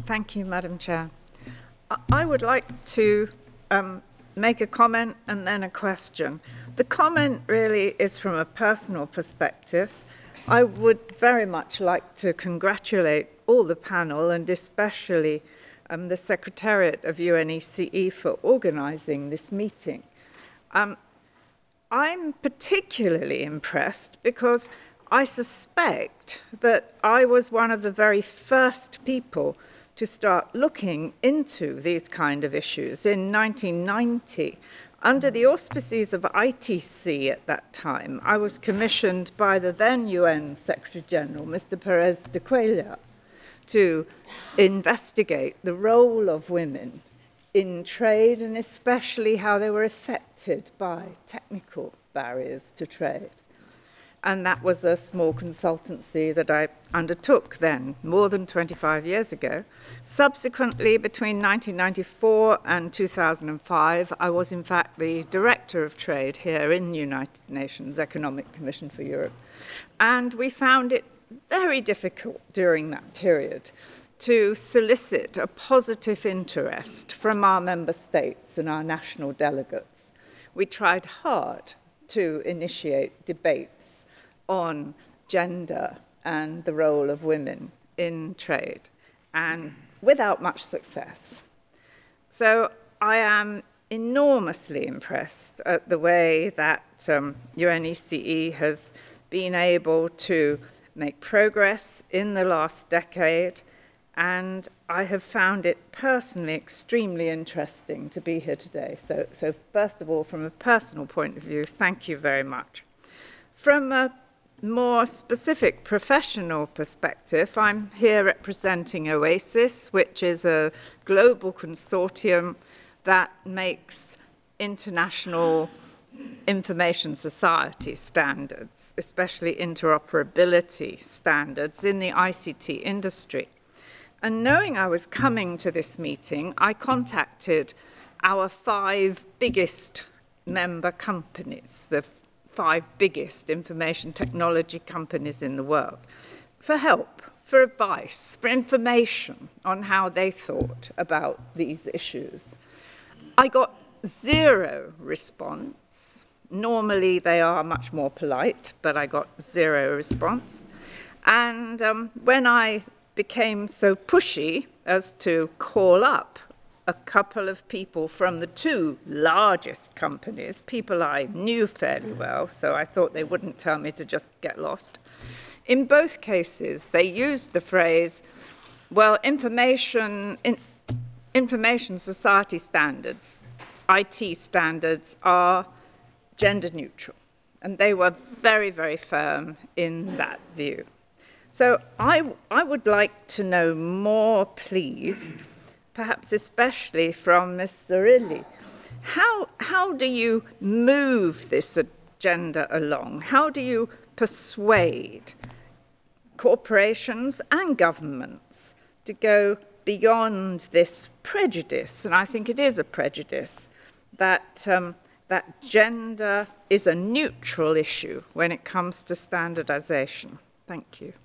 Thank you, Madam Chair. I would like to make a comment and then a question. The comment really is from a personal perspective. I would very much like to congratulate all the panel and especially the Secretariat of UNECE for organising this meeting. I'm particularly impressed because I suspect that I was one of the very first people to start looking into these kind of issues in 1990. Under the auspices of ITC at that time, I was commissioned by the then UN Secretary General, Mr. Perez de Cuellar, to investigate the role of women in trade and especially how they were affected by technical barriers to trade. And that was a small consultancy that I undertook then, more than 25 years ago. Subsequently, between 1994 and 2005, I was in fact the Director of Trade here in the United Nations Economic Commission for Europe. And we found it very difficult during that period to solicit a positive interest from our member states and our national delegates. We tried hard to initiate debates on gender and the role of women in trade, and without much success. So I am enormously impressed at the way that UNECE has been able to make progress in the last decade, and I have found it personally extremely interesting to be here today. So first of all, from a personal point of view, thank you very much. From a more specific professional perspective, I'm here representing OASIS, which is a global consortium that makes international information society standards, especially interoperability standards in the ICT industry. And knowing I was coming to this meeting, I contacted our 5 biggest member companies, the 5 biggest information technology companies in the world, for help, for advice, for information on how they thought about these issues. I got 0 response. Normally they are much more polite, but I got 0 response. And when I became so pushy as to call up a couple of people from the 2 largest companies, people I knew fairly well, so I thought they wouldn't tell me to just get lost. In both cases, they used the phrase, well, information society standards, IT standards, are gender neutral. And they were very, very firm in that view. So I would like to know more, please, perhaps especially from Ms. Zarilli. How do you move this agenda along? How do you persuade corporations and governments to go beyond this prejudice, and I think it is a prejudice, that gender is a neutral issue when it comes to standardization? Thank you.